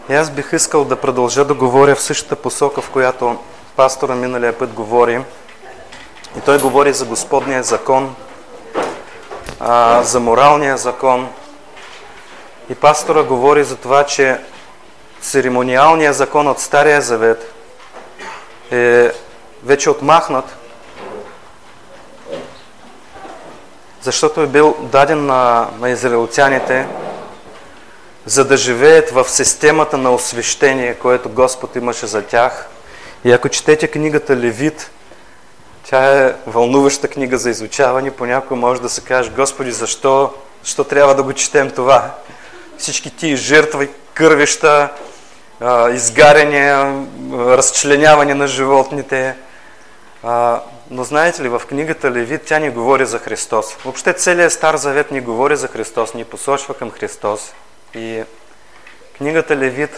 И аз бих искал да продължа да говоря в същата посока, в която пастора миналия път говори. И той говори за Господния закон, за моралния закон. И пастора говори за това, че церемониалният закон от Стария Завет е вече отмахнат, защото е бил даден на израелтяните, за да живеят в системата на освещение, което Господ имаше за тях. И ако четете книгата Левит, тя е вълнуваща книга за изучаване. Понякога може да се каже: Господи, защо трябва да го четем това? Всички тия жертви, кървища, изгаряния, разчленяване на животните. Но знаете ли, в книгата Левит тя ни говори за Христос. Въобще целият Стар Завет ни говори за Христос, ни посочва към Христос. И книгата Левит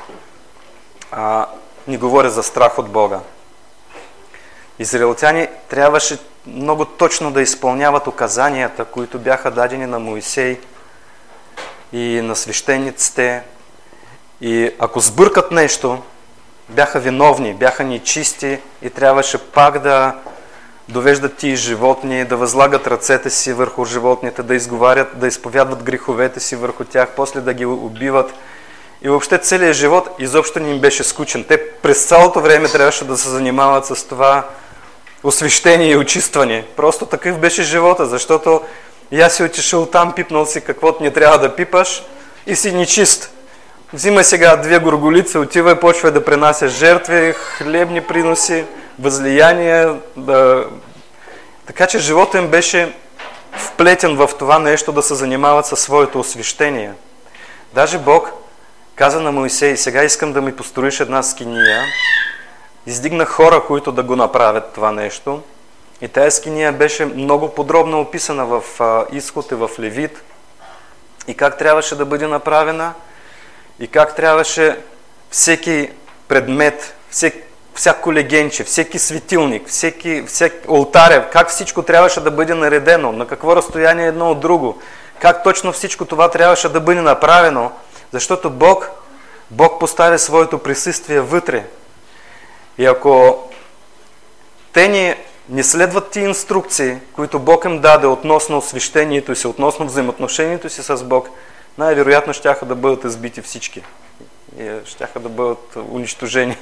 ни говори за страх от Бога. Израелтяни трябваше много точно да изпълняват указанията, които бяха дадени на Моисей и на свещениците. И ако сбъркат нещо, бяха виновни, бяха нечисти и трябваше пак да довеждат тия животни, да възлагат ръцете си върху животните, да изговарят, да изповядват греховете си върху тях, после да ги убиват. И въобще целият живот изобщо не им беше скучен. Те през цялото време трябваше да се занимават с това освещение и очистване. Просто такъв беше живота, защото я си отишъл там, пипнал си каквото не трябва да пипаш и си нечист. Взимай сега 2 горголица, отивай, почвай да пренася жертви, хлебни приноси, възлияния. Така че живота им беше вплетен в това нещо да се занимават със своето освещение. Даже Бог каза на Моисей: сега искам да ми построиш една скиния. Издигна хора, които да го направят това нещо. И тази скиния беше много подробно описана в Изход и в Левит. И как трябваше да бъде направена, и как трябваше всеки предмет, всяко легенче, всеки светилник, всеки олтаря, как всичко трябваше да бъде наредено, на какво разстояние едно от друго, как точно всичко това трябваше да бъде направено, защото Бог поставя своето присъствие вътре. И ако те не следват тия инструкции, които Бог им даде относно освещението си, относно взаимоотношението си с Бог, най-вероятно щяха да бъдат избити всички. И щяха да бъдат унищожени.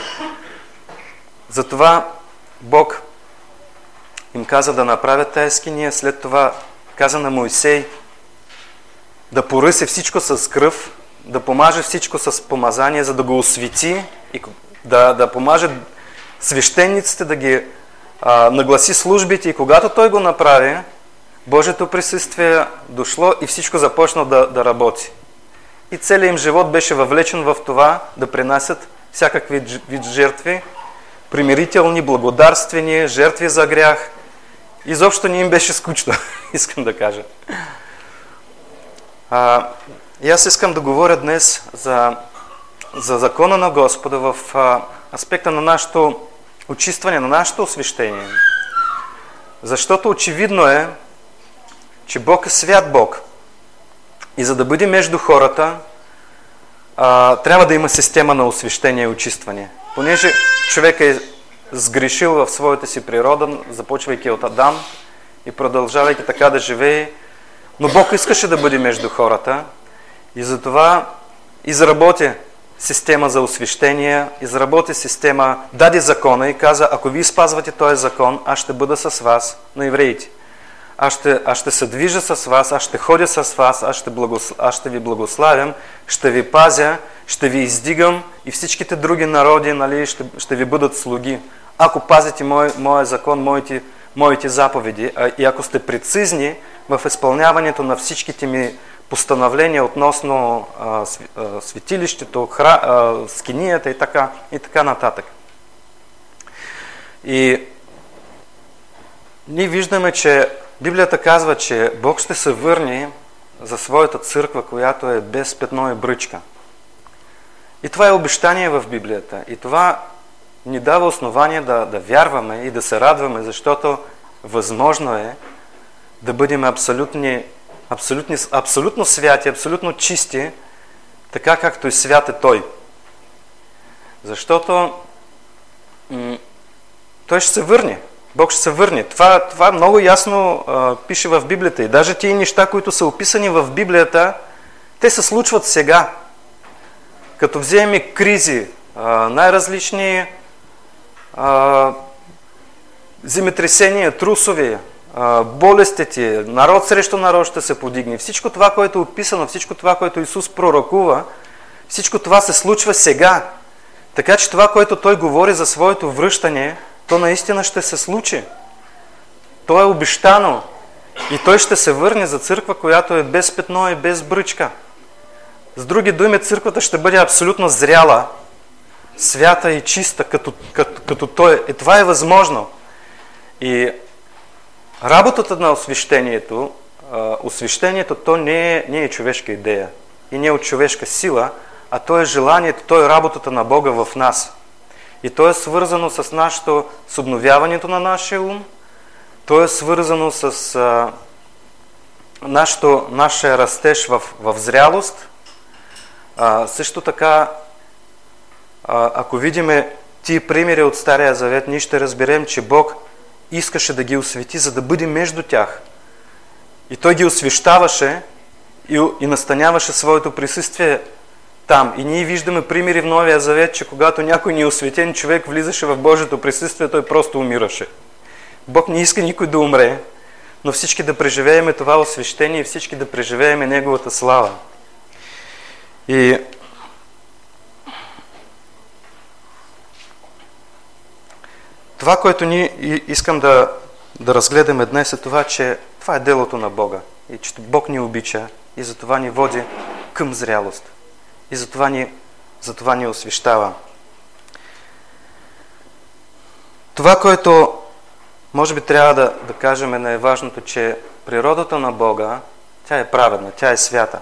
Затова Бог им каза да направят тази скиния, след това каза на Моисей да поръси всичко с кръв, да помаже всичко с помазание, за да го освети и да помаже свещениците да ги нагласи службите. И когато той го направи, Божието присъствие дошло и всичко започна да работи. И целият им живот беше въвлечен в това да принасят всякакви вид жертви, примирителни, благодарствени, жертви за грях. Изобщо не им беше скучно, искам да кажа. И аз искам да говоря днес за закона на Господа в аспекта на нашето очистване, на нашето освещение. Защото очевидно е, че Бог е свят Бог. И за да бъде между хората, трябва да има система на освещение и очистване. Понеже човек е сгрешил в своята си природа, започвайки от Адам и продължавайки така да живее, но Бог искаше да бъде между хората и затова изработи система за освещение, изработи система, даде закона и каза: ако вие спазвате този закон, аз ще бъда с вас, на евреите. Аз ще се движа с вас, аз ще ходя с вас, аз ще ви благославям, ще ви пазя, ще ви издигам и всичките други народи, нали, ще ви бъдат слуги. Ако пазите моя закон, моите заповеди, и ако сте прецизни в изпълняването на всичките ми постановления относно светилището, скинията и така нататък. И ние виждаме, че Библията казва, че Бог ще се върне за своята църква, която е без петно и бръчка. И това е обещание в Библията. И това ни дава основание да вярваме и да се радваме, защото възможно е да бъдем абсолютно святи, абсолютно чисти, така както и свят е Той. Защото Той ще се върне. Бог ще се върне. Това много ясно пише в Библията. И даже тия неща, които са описани в Библията, те се случват сега. Като вземем кризи, най-различни земетресения, трусови, болестите, народ срещу народ ще се подигне. Всичко това, което е описано, всичко това, което Исус пророкува, всичко това се случва сега. Така че това, което Той говори за своето връщане, то наистина ще се случи. То е обещано. И Той ще се върне за църква, която е без петно и без бръчка. С други думи, църквата ще бъде абсолютно зряла, свята и чиста, като Той. И това е възможно. И работата на освещението, то не е човешка идея и не е от човешка сила, а то е желанието, то е работата на Бога в нас. И то е свързано с обновяването на нашия ум, то е свързано с нашия растеж в зрялост. Също така, ако видиме тия примери от Стария Завет, ние ще разберем, че Бог искаше да ги освети, за да бъде между тях. И Той ги освещаваше и настаняваше своето присъствие там. И ние виждаме примери в Новия Завет, че когато някой неосветен човек влизаше в Божието присъствие, той просто умираше. Бог не иска никой да умре, но всички да преживееме това освещение и всички да преживееме Неговата слава. И това, което ние искам да разгледаме днес е това, че това е делото на Бога и че Бог ни обича и затова ни води към зрялост и затова ни освещава. Това, което може би трябва да кажем е най-важното, че природата на Бога, тя е праведна, тя е свята.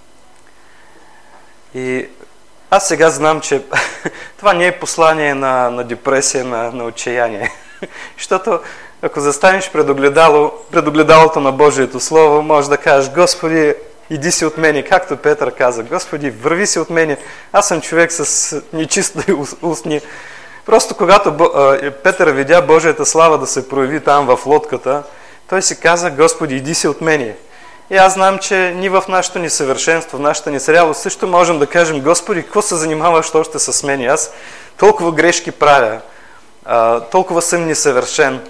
И аз сега знам, че това не е послание на депресия, на отчаяние. Защото ако застанеш пред огледалото на Божието Слово, можеш да кажеш: Господи, иди си от мене, както Петър каза: Господи, върви си от мене, аз съм човек с нечисти устни. Просто когато Петър видя Божията слава да се прояви там в лодката, той си каза: Господи, иди си от мене. И аз знам, че ние в нашето несъвършенство, в нашата незрялост също можем да кажем: Господи, какво се занимаваш още с мен? Аз толкова грешки правя, толкова съм несъвършен.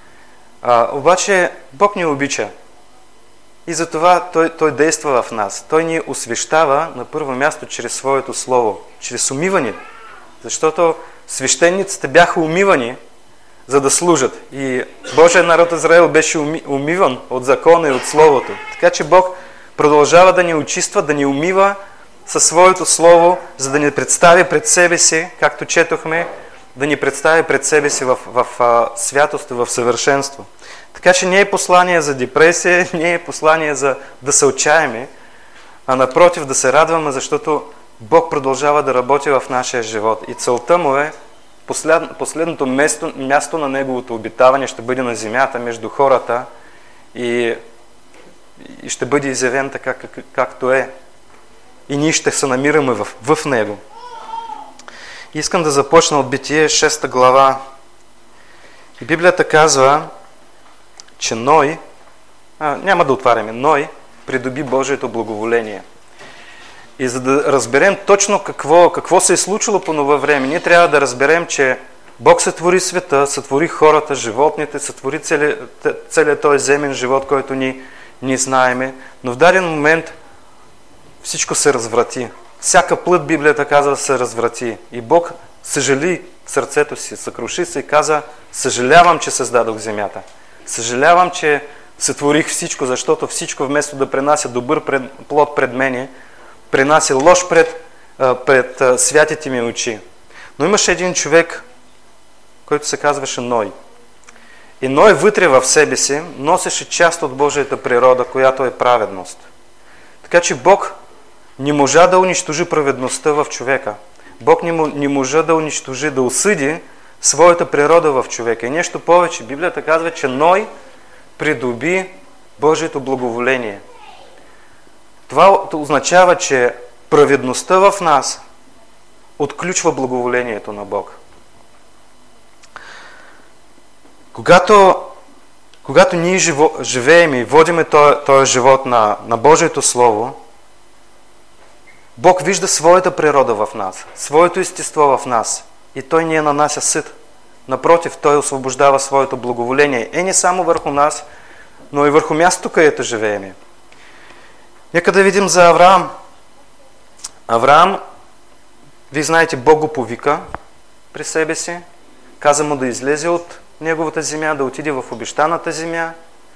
Обаче Бог ни обича. И затова Той действа в нас. Той ни освещава на първо място чрез своето Слово, чрез умиване. Защото свещениците бяха умивани, за да служат. И Божия народ Израил беше умиван от закона и от Словото. Така че Бог продължава да ни очиства, да ни умива със своето Слово, за да ни представи пред себе си, както четохме, да ни представи пред себе си в святост и в съвършенство. Така че не е послание за депресия, не е послание за да се отчаяме, а напротив да се радваме, защото Бог продължава да работи в нашия живот. И целта му е последното място на Неговото обитаване ще бъде на земята, между хората, и ще бъде изявен така, както е. И ние ще се намираме в Него. Искам да започна от Битие 6 глава. И Библията казва, че Ной, няма да отваряме, Ной придоби Божието благоволение. И за да разберем точно какво се е случило по това време, ние трябва да разберем, че Бог сътвори света, сътвори хората, животните, сътвори целият този земен живот, който ние знаеме, но в даден момент всичко се разврати. Всяка плът, Библията казва, се разврати. И Бог съжали сърцето си, съкруши се и каза: съжалявам, че създадох земята. Съжалявам, че сътворих всичко, защото всичко вместо да пренася добър плод пред мене, пренася лош пред святите ми очи. Но имаше един човек, който се казваше Ной. И Ной вътре в себе си носеше част от Божията природа, която е праведност. Така че Бог не можа да унищожи праведността в човека. Бог не можа да унищожи, да осъди своята природа в човека. И нещо повече, Библията казва, че Ной придоби Божието благоволение. Това означава, че праведността в нас отключва благоволението на Бог. Когато ние живеем и водиме този живот на Божието Слово, Бог вижда своята природа в нас, своето естество в нас и Той ни нанася съд. Напротив, Той освобождава своето благоволение не само върху нас, но и върху мястото, където живеем. Нека да видим за Авраам. Авраам, вие знаете, Бог го повика при себе си, каза му да излезе от неговата земя, да отиде в обещаната земя.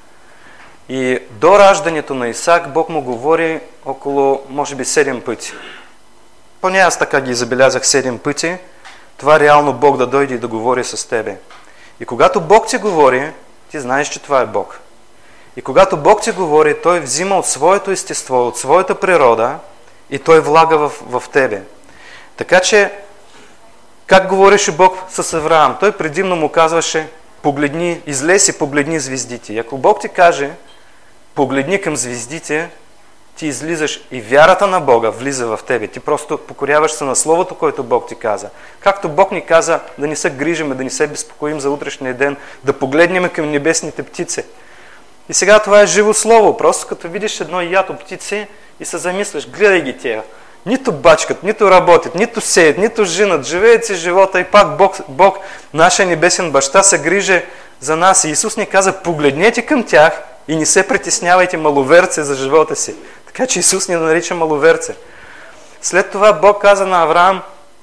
И до раждането на Исак Бог му говори около, може би, 7 пъти. Поне аз така ги забелязах 7 пъти. Това реално Бог да дойде и да говори с тебе. И когато Бог ти говори, ти знаеш, че това е Бог. И когато Бог ти говори, Той взима от своето естество, от своята природа и Той влага в тебе. Така че, как говореше Бог с Авраам? Той предимно му казваше, погледни, излез и погледни звездите. И ако Бог ти каже, погледни към звездите, ти излизаш и вярата на Бога влиза в тебе. Ти просто покоряваш се на Словото, което Бог ти каза. Както Бог ни каза да не се грижиме, да не се безпокоим за утрешния ден, да погледнем към небесните птици. И сега това е живо Слово. Просто като видиш едно ято птици и се замисляш, гледай ги тия. Нито бачкат, нито работят, нито сеят, нито женат, живеят си живота и пак Бог, нашия небесен баща, се грижи за нас. И Исус ни каза, погледнете към тях и не се притеснявайте маловерце за живота си. Така че Исус ни нарича маловерце. След това Бог каза на Авраам,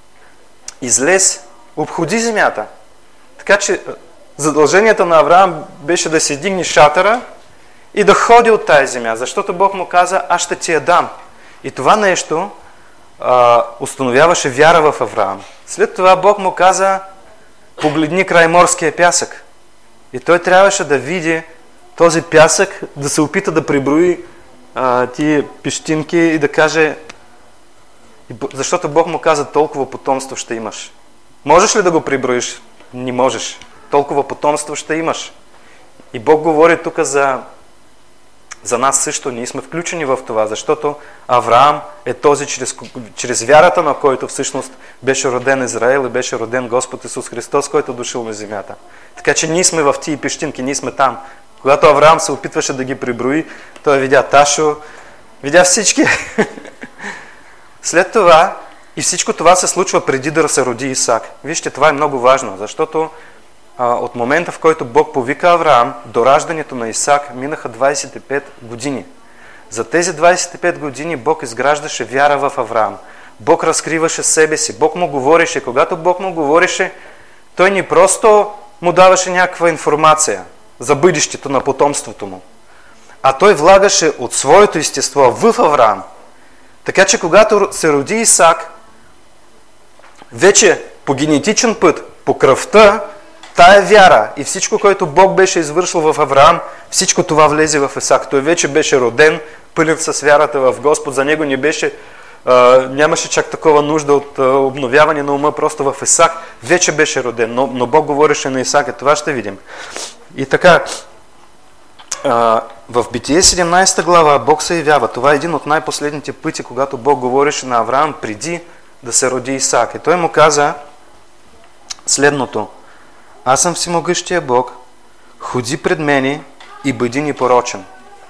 излез, обходи земята. Така че задължението на Авраам беше да се дигне шатъра и да ходи от тази земя, защото Бог му каза, аз ще ти я дам. И това нещо установяваше вяра в Авраам. След това Бог му каза, погледни край морския пясък. И той трябваше да види този пясък, да се опита да преброи тия пещинки и да каже, защото Бог му каза, толкова потомство ще имаш. Можеш ли да го преброиш? Не можеш. Толкова потомство ще имаш. И Бог говори тук за нас също. Ние сме включени в това, защото Авраам е този, чрез вярата на който всъщност беше роден Израел и беше роден Господ Исус Христос, който дошъл на земята. Така че ние сме в тия пещинки, ние сме там. Когато Авраам се опитваше да ги преброи, той видя Ташо, видя всички. След това, и всичко това се случва преди да се роди Исак. Вижте, това е много важно, защото от момента, в който Бог повика Авраам, до раждането на Исак минаха 25 години. За тези 25 години Бог изграждаше вяра в Авраам. Бог разкриваше себе си, Бог му говореше. Когато Бог му говореше, той не просто му даваше някаква информация за бъдещето на потомството му, а той влагаше от своето естество в Авраам. Така че когато се роди Исак, вече по генетичен път, по кръвта, тая вяра и всичко, което Бог беше извършил в Авраам, всичко това влезе в Исак. Той вече беше роден, пълен с вярата в Господ. За него не беше, нямаше чак такова нужда от обновяване на ума, просто в Исак вече беше роден. Но Бог говореше на Исак, и това ще видим. И така, в Битие 17 глава Бог се явява. Това е един от най-последните пъти, когато Бог говореше на Авраам преди да се роди Исак. И той му каза следното: аз съм всемогъщия Бог, ходи пред мене и бъди непорочен.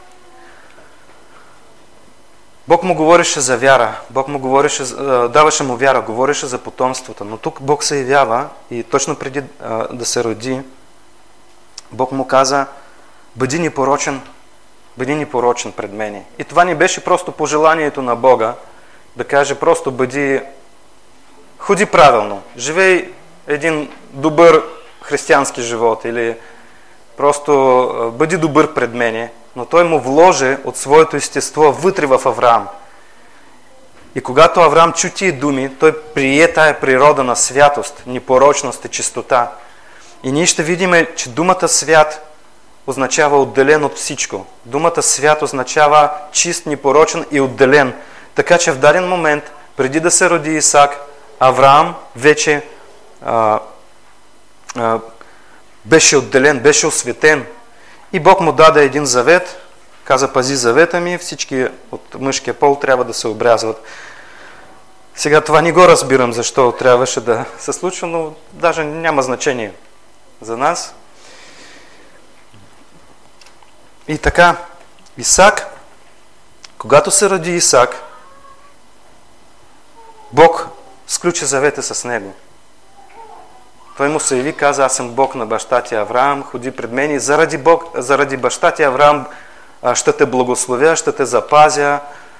Бог му говореше за вяра, Бог му говореше, даваше му вяра, говореше за потомството, но тук Бог се явява и точно преди да се роди, Бог му каза, бъди непорочен пред мене. И това не беше просто пожеланието на Бога, да каже просто ходи правилно, живей един добър християнски живот или просто бъди добър пред мене, но той му вложи от своето естество вътре в Авраам. И когато Авраам чу тия думи, той прие тая природа на святост, непорочност и чистота. И ние ще видим, че думата свят означава отделен от всичко. Думата свят означава чист, непорочен и отделен. Така че в даден момент, преди да се роди Исак, Авраам вече беше отделен, беше осветен. И Бог му даде един завет, каза, пази завета ми, всички от мъжкия пол трябва да се обрязват. Сега това не го разбирам, защо трябваше да се случва, но даже няма значение за нас. И така, Исак, когато се роди Исак, Бог сключи завета с него. Той му се яви, каза, аз съм Бог на баща ти Авраам, ходи пред мен и заради баща ти Авраам ще те благословя, ще те запазя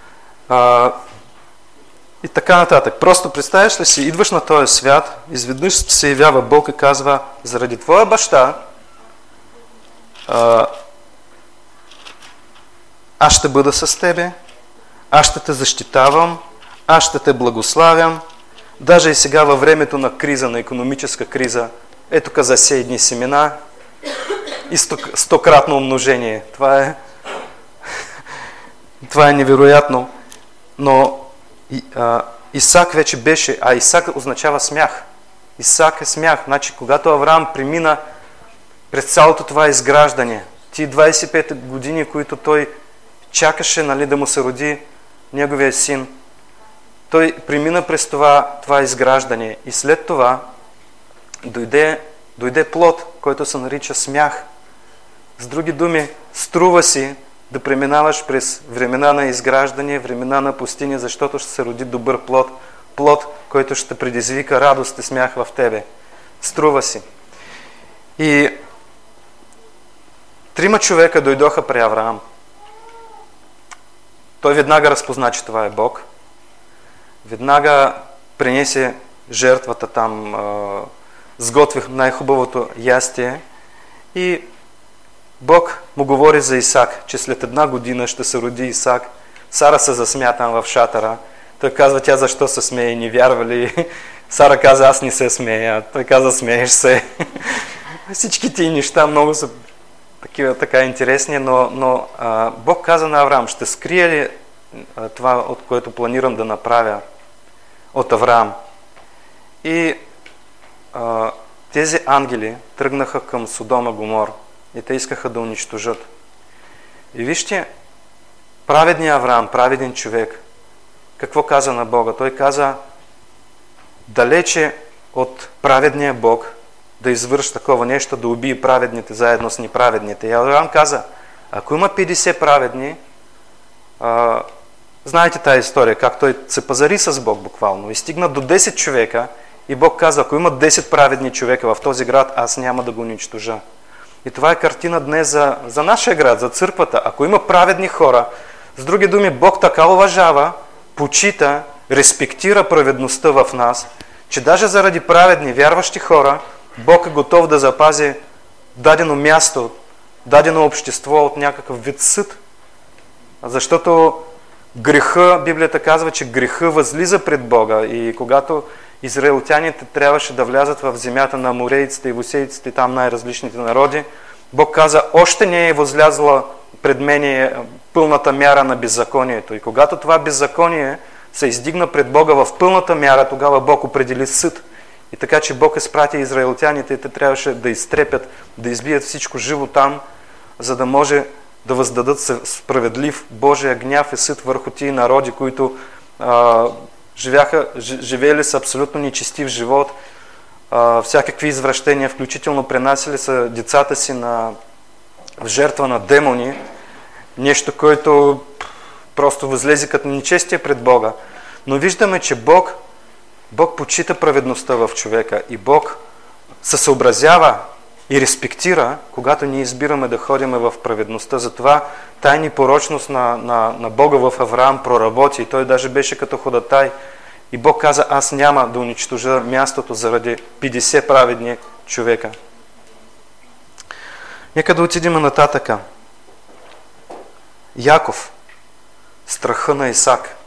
и така нататък. Просто представяш ли си, идваш на този свят, изведнъж се явява Бог и казва, заради твоя баща аз ще бъда с тебе, аз ще те защитавам, аз ще те благославям. Даже и сега във времето на криза, на икономическа криза, ето каза се едни семена и стократно умножение. Това е невероятно. Но Исак вече беше, а Исак означава смях. Исак е смях. Значи, когато Авраам премина през цялото това изграждане, ти 25 години, които той чакаше, нали, да му се роди неговия син, той премина през това изграждане и след това дойде плод, който се нарича смях. С други думи, струва си да преминаваш през времена на изграждане, времена на пустиня, защото ще се роди добър плод, който ще предизвика радост и смях в тебе. Струва си. И 3 човека дойдоха при Авраам. Той веднага разпозна, че това е Бог. Веднага принесе жертвата там, сготвих най-хубавото ястие и Бог му говори за Исак, че след 1 година ще се роди Исак. Сара се засмя там в шатъра. Той казва, тя защо се смее, не вярва ли? Сара каза, аз не се смея. Той каза, смееш се. Всички тия неща много са така интересни, но Бог каза на Авраам, ще скрие ли това, от което планирам да направя от Авраам? И тези ангели тръгнаха към Содома Гомор и те искаха да унищожат. И вижте, праведният Авраам, праведен човек, какво каза на Бога? Той каза, далече от праведния Бог да извърши такова нещо, да убие праведните заедно с неправедните. И Авраам каза, ако има 50 праведни, знаете тази история, как той се пазари с Бог буквално и стигна до 10 човека и Бог каза, ако има 10 праведни човека в този град, аз няма да го унищожа. И това е картина днес за нашия град, за църквата. Ако има праведни хора, с други думи, Бог така уважава, почита, респектира праведността в нас, че даже заради праведни, вярващи хора, Бог е готов да запази дадено място, дадено общество от някакъв вид съд. Защото греха, Библията казва, че греха възлиза пред Бога и когато израелтяните трябваше да влязат в земята на аморейците и восейците, там най-различните народи, Бог каза, още не е възлязла пред мене пълната мяра на беззаконието. И когато това беззаконие се издигна пред Бога в пълната мяра, тогава Бог определи съд. И така, че Бог изпрати израелтяните и те трябваше да изтрепят, да избият всичко живо там, за да може да въздадат справедлив Божия гняв и съд върху тия народи, които живеели с абсолютно нечестив живот, всякакви извращения, включително пренасили са децата си в жертва на демони, нещо, което просто възлезе като нечестие пред Бога. Но виждаме, че Бог почита праведността в човека и Бог се съобразява и респектира, когато ние избираме да ходим в праведността. Затова тая непорочност на Бога в Авраам проработи и той даже беше като ходатай. И Бог каза, аз няма да унищожа мястото заради 50 праведни човека. Нека да отидем нататъка. Яков, страха на Исак.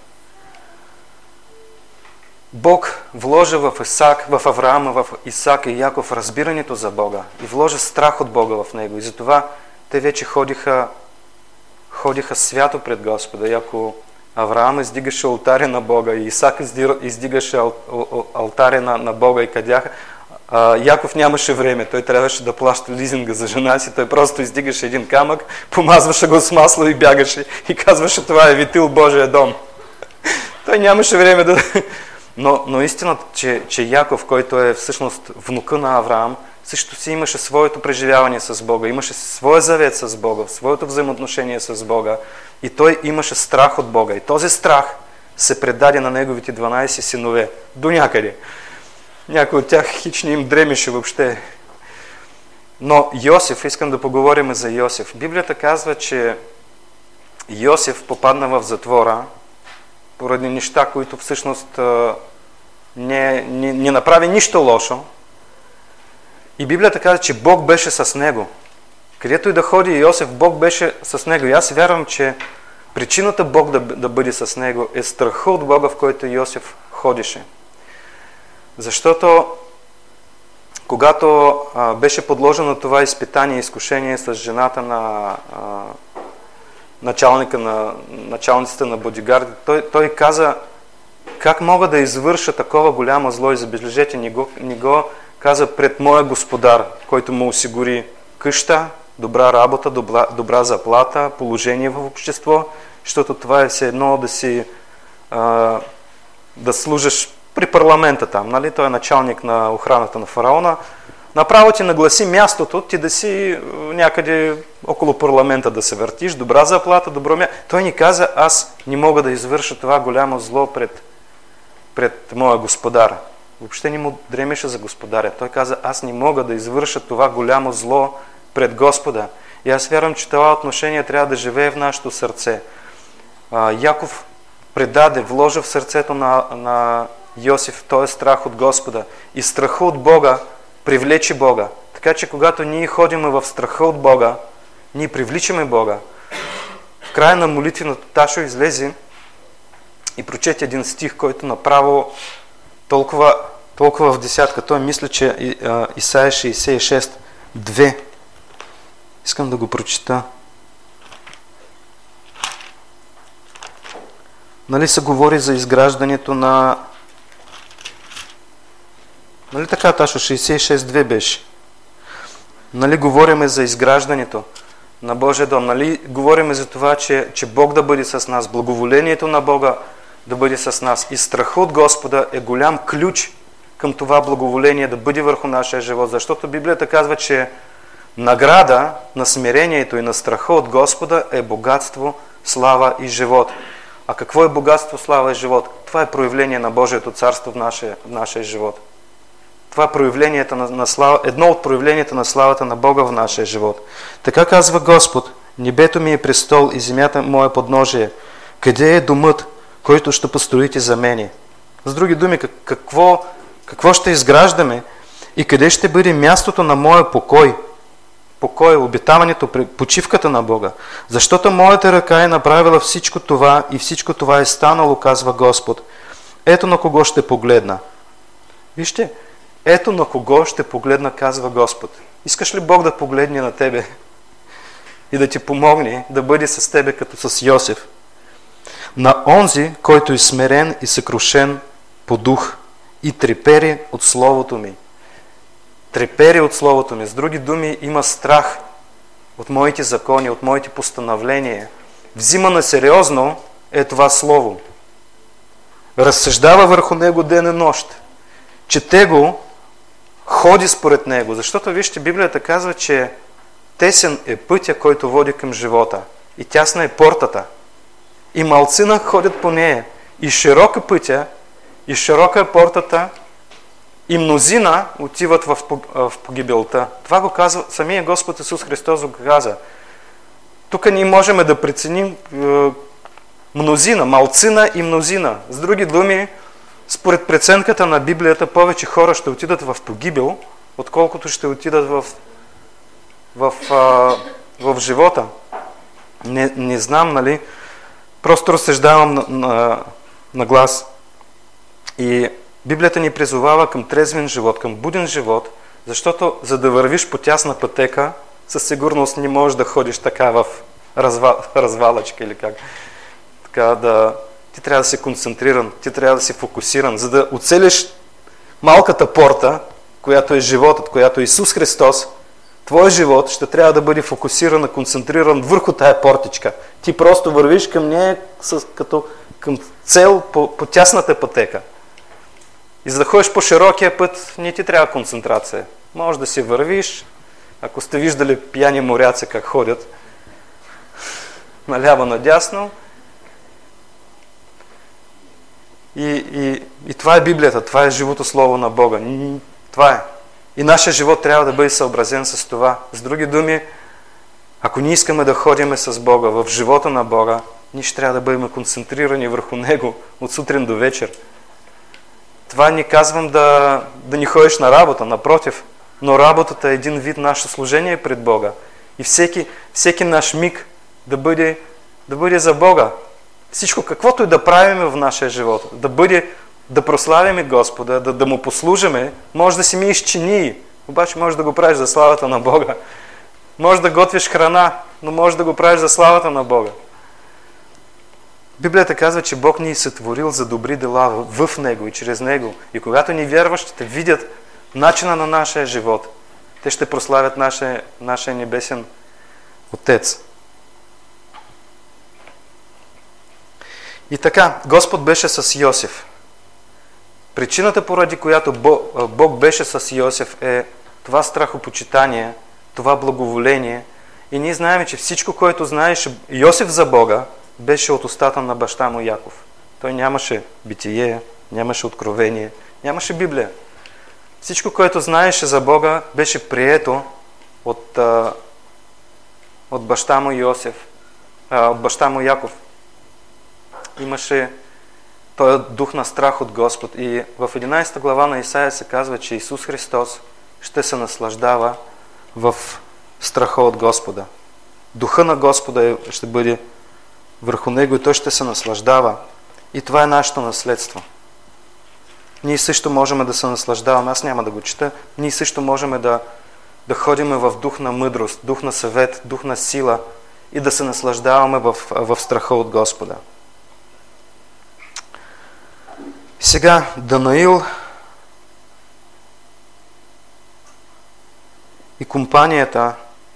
Бог вложи в Авраама, в Исак и Яков разбирането за Бога и вложи страх от Бога в него. И затова те вече ходиха свято пред Господа. И ако Авраам издигаше алтари на Бога и Исак издигаше алтари на Бога и кадяха, Яков нямаше време. Той трябваше да плаща лизинга за жена си. Той просто издигаше един камък, помазваше го с масло и бягаше. И казваше, това е витил Божия дом. Той нямаше време Но истината, че Яков, който е всъщност внука на Авраам, също си имаше своето преживяване с Бога, имаше своя завет с Бога, своето взаимоотношение с Бога и той имаше страх от Бога. И този страх се предаде на неговите 12 синове. До някъде. Някой от тях хич не им дремеше въобще. Но Йосиф, искам да поговорим за Йосиф. Библията казва, че Йосиф попадна в затвора поради неща, които всъщност не направи нищо лошо. И Библията казва, че Бог беше с него. Където и да ходи Йосиф, Бог беше с него. И аз вярвам, че причината Бог да бъде с него е страха от Бога, в който Йосиф ходеше. Защото когато беше подложен на това изпитание и изкушение с жената на началницата на бодигардите, той каза: как мога да извърша такова голямо зло? И забележете, не го каза пред моя господар, който му осигури къща, добра работа, добра заплата, положение в общество, защото това е все едно да служиш при парламента там, нали? Той е началник на охраната на фараона. Направо ти нагласи мястото, ти да си някъде около парламента да се въртиш, добра заплата, добро място. Той ни каза: аз не мога да извърша това голямо зло пред моя господар. Въобще не му дремеше за господаря. Той каза: аз не мога да извърша това голямо зло пред Господа. И аз вярвам, че това отношение трябва да живее в нашето сърце. Яков вложи в сърцето на Йосиф този страх от Господа. И страха от Бога привлече Бога. Така че когато ние ходим в страха от Бога, ние привличаме Бога. В края на молитвеното Ташо излезе и прочете един стих, който направо толкова в десятка. Той мисля, че Исаия 66, 2. Искам да го прочита. Нали се говори за изграждането на... Нали така, Ташо, 66.2 беше? Нали говориме за изграждането на Божия дом? Нали говориме за това, че Бог да бъде с нас, благоволението на Бога да бъде с нас. И страха от Господа е голям ключ към това благоволение да бъде върху нашия живот. Защото Библията казва, че награда на смирението и на страха от Господа е богатство, слава и живот. А какво е богатство, слава и живот? Това е проявление на Божието царство в нашия живот. Това е проявлението на слава, едно от проявленията на славата на Бога в нашия живот. Така казва Господ: небето ми е престол и земята мое подножие. Къде е домът, който ще построите за мене? С други думи, какво ще изграждаме и къде ще бъде мястото на моя покой? Покой, обитаването, почивката на Бога. Защото моята ръка е направила всичко това и всичко това е станало, казва Господ. Ето на кого ще погледна. Вижте, ето на кого ще погледна, казва Господ. Искаш ли Бог да погледне на тебе и да ти помогне да бъде с тебе като с Йосиф? На онзи, който е смирен и съкрушен по дух и трепери от Словото ми. Трепери от Словото ми. С други думи, има страх от моите закони, от моите постановления. Взима на сериозно е това Слово. Разсъждава върху него ден и нощ. Чете го, ходи според него. Защото, вижте, Библията казва, че тесен е пътя, който води към живота. И тясна е портата. И малцина ходят по нея. И широка пътя, и широка е портата, и мнозина отиват в погибелта. Това го казва самия Господ Исус Христос, го каза. Тук ние можем да преценим мнозина, малцина и мнозина. С други думи, според преценката на Библията, повече хора ще отидат в погибел, отколкото ще отидат в живота. Не знам, нали? Просто разсъждавам на глас. И Библията ни призовава към трезвен живот, към буден живот, защото за да вървиш по тясна пътека, със сигурност не можеш да ходиш така в развалачка или как. Ти трябва да си концентриран, ти трябва да си фокусиран, за да оцелиш малката порта, която е животът, която е Исус Христос. Твой живот ще трябва да бъде фокусиран, концентриран върху тая портичка. Ти просто вървиш към нея като към цел по тясната пътека. И за да ходиш по широкия път, не ти трябва концентрация. Може да си вървиш, ако сте виждали пияни моряци как ходят, наляво надясно. И това е Библията, това е живото Слово на Бога. Това е. И нашия живот трябва да бъде съобразен с това. С други думи, ако ние искаме да ходим с Бога, в живота на Бога, ние ще трябва да бъдем концентрирани върху Него от сутрин до вечер. Това не казвам да ни ходиш на работа, напротив, но работата е един вид наше служение пред Бога. И всеки наш миг да бъде за Бога. Всичко, каквото и да правим в нашия живот, да прославяме Господа, да му послужаме, може да си миеш чинии, обаче може да го правиш за славата на Бога. Може да готвиш храна, но може да го правиш за славата на Бога. Библията казва, че Бог ни е сътворил за добри дела в Него и чрез Него. И когато ни вярващите видят начина на нашия живот, те ще прославят нашия небесен Отец. И така, Господ беше с Йосиф. Причината, поради която Бог беше с Йосиф, е това страхопочитание, това благоволение. И ние знаем, че всичко, което знаеше Йосиф за Бога, беше от устата на баща му Яков. Той нямаше битие, нямаше откровение, нямаше Библия. Всичко, което знаеше за Бога, беше прието от баща му от баща му Яков. Имаше този дух на страх от Господ. И в 11 глава на Исаия се казва, че Исус Христос ще се наслаждава в страха от Господа. Духа на Господа ще бъде върху Него и Той ще се наслаждава. И това е нашето наследство. Ние също можем да се наслаждаваме, аз няма да го чета, ние също можем да ходим в дух на мъдрост, дух на съвет, дух на сила и да се наслаждаваме в страха от Господа. Сега Данаил и компанията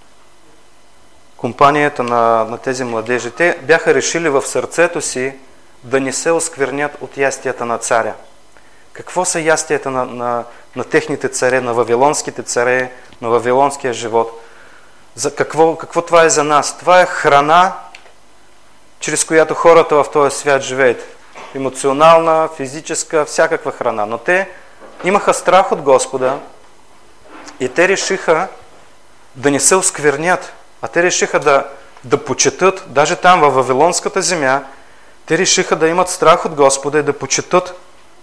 на тези младежи, те бяха решили в сърцето си да не се осквернят от ястията на царя. Какво са ястията на техните царе, на вавилонските царе, на вавилонския живот? Какво това е за нас? Това е храна, чрез която хората в този свят живеят. Емоционална, физическа, всякаква храна. Но те имаха страх от Господа и те решиха да не се осквернят, а те решиха да почетат, даже там във Вавилонската земя, те решиха да имат страх от Господа и да почетат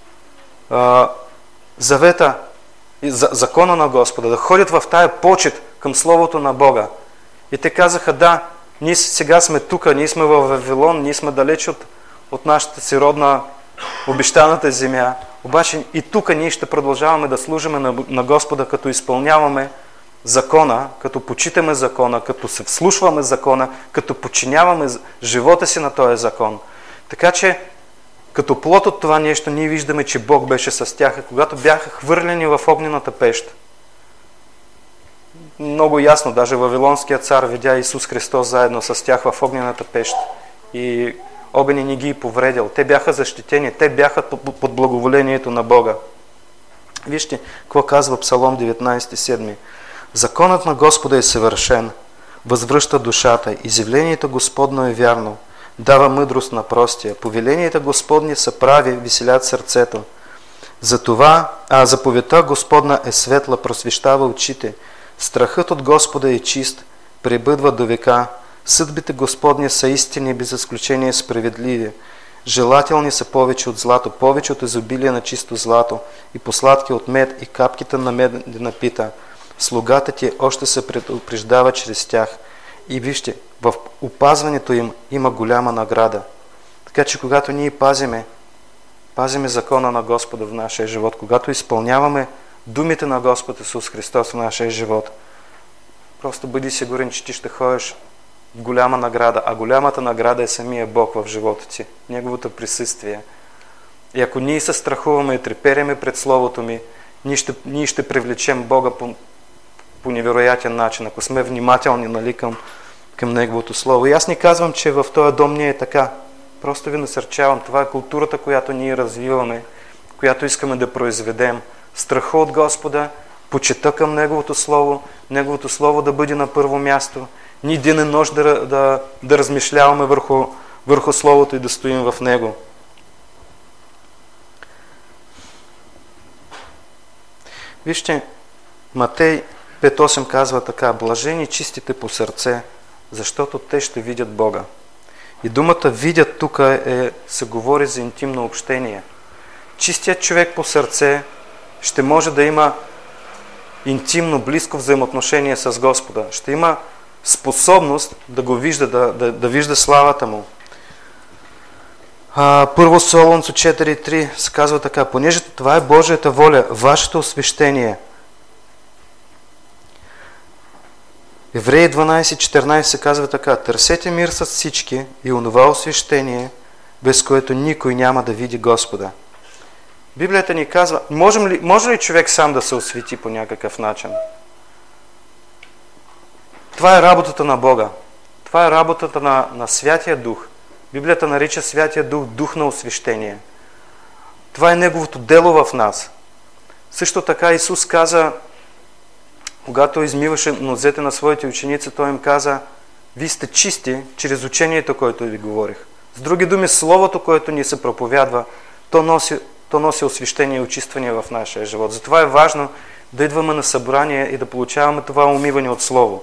завета, закона на Господа, да ходят в тая почет към Словото на Бога. И те казаха, да, ние сега сме тук, ние сме в Вавилон, ние сме далеч от нашата си родна обещаната земя. Обаче и тук ние ще продължаваме да служиме на Господа, като изпълняваме закона, като почитаме закона, като се вслушваме закона, като подчиняваме живота си на този закон. Така че, като плод от това нещо, ние виждаме, че Бог беше с тях. Когато бяха хвърлени в огнената пещ, много ясно, даже Вавилонският цар видя Исус Христос заедно с тях в огнената пещ. И огън не ги повредил. Те бяха защитени, те бяха под благоволението на Бога. Вижте, какво казва Псалом 19:7. Законът на Господа е съвършен, възвръща душата, изявлението Господно е вярно, дава мъдрост на простия, повеленията Господни са прави, веселят сърцето. Заповедта Господна е светла, просвещава очите, страхът от Господа е чист, пребъдва до века, съдбите Господни са истини, без изключение справедливи, желателни са повече от злато, повече от изобилие на чисто злато и посладки от мед и капките на медена пита. Слугата ти още се предупреждава чрез тях. И вижте, в опазването им има голяма награда. Така че когато ние пазиме закона на Господа в нашия живот, когато изпълняваме думите на Господ Исус Христос в нашия живот, просто бъди сигурен, че ти ще ходиш в голяма награда, а голямата награда е самия Бог в живота ти, Неговото присъствие. И ако ние се страхуваме и трепереме пред Словото ми, ние ще привлечем Бога по невероятен начин, ако сме внимателни към Неговото Слово. И аз не казвам, че в този дом не е така. Просто ви насърчавам. Това е културата, която ние развиваме. която искаме да произведем. Страха от Господа, почита към Неговото Слово да бъде на първо място. Ни ден и нощ да размишляваме върху Словото и да стоим в Него. Вижте, Матей 5.8 казва така: блажени чистите по сърце, защото те ще видят Бога. И думата видят тук се говори за интимно общение. Чистият човек по сърце ще може да има интимно, близко взаимоотношение с Господа. Ще има способност да го вижда, да вижда славата Му. Първо Солунци 4.3 се казва така: понеже това е Божията воля, вашето освещение. Евреи 12.14 се казва така: търсете мир с всички и онова освещение, без което никой няма да види Господа. Библията ни казва, може ли човек сам да се освети по някакъв начин? Това е работата на Бога. Това е работата на Святия Дух. Библията нарича Святия Дух Дух на освещение. Това е Неговото дело в нас. Също така Исус каза, когато измиваше нозете на своите ученици, Той им каза: вие сте чисти чрез учението, което ви говорих. С други думи, Словото, което ни се проповядва, то носи освещение и очистване в нашия живот. Затова е важно да идваме на събрание и да получаваме това умиване от Слово.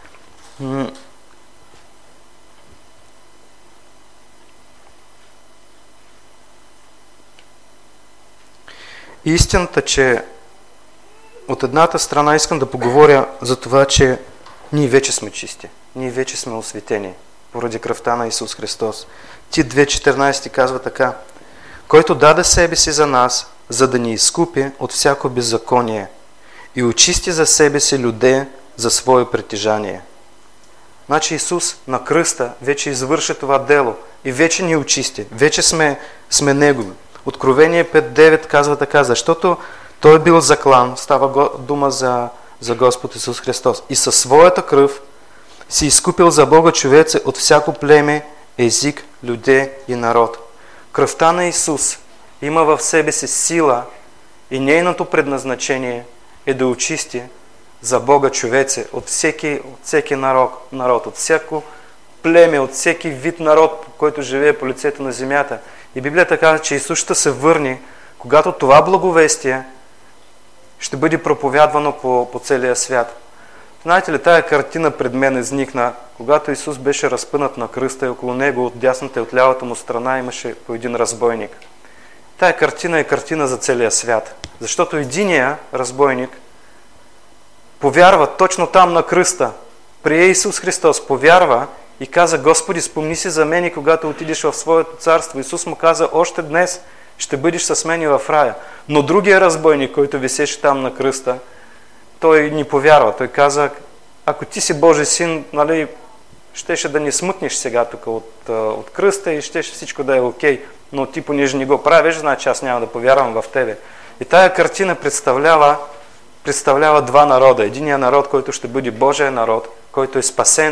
Истината, че от едната страна искам да поговоря за това, че ние вече сме чисти. Ние вече сме осветени поради кръвта на Исус Христос. Тит 2.14 казва така: който даде себе си за нас, за да ни изкупи от всяко беззаконие и очисти за себе си люде за свое притежание. Значи Исус на кръста вече извърши това дело и вече ни очисти. Вече сме Негови. Откровение 5.9 казва така: защото Той е бил заклан, става дума за Господ Исус Христос, и със своята кръв си изкупил за Бога човеци от всяко племе, език, люде и народ. Кръвта на Исус има в себе си сила и нейното предназначение е да очисти за Бога човеци от всеки народ, от всяко племе, от всеки вид народ, който живее по лицето на земята. И Библията казва, че Исус ще се върне, когато това благовестие ще бъде проповядвано по целия свят. Знаете ли, тая картина пред мен изникна, когато Исус беше разпънат на кръста и около Него от дясната и от лявата му страна имаше по един разбойник. Тая картина е картина за целия свят, защото единия разбойник повярва точно там на кръста, прие Исус Христос, повярва и каза: Господи, спомни си за мен, и когато отидеш в своето царство. Исус му каза: още днес ще бъдеш с мен в рая. Но другия разбойник, който висеше там на кръста, той ни повярва. Той каза: ако ти си Божий син, нали, щеше да ни смъкнеш сега тук от кръста и щеше всичко да е окей, но ти понеже не го правиш, значи аз няма да повярвам в тебе. И тая картина представлява два народа. Единия народ, който ще бъде Божия народ, който е спасен.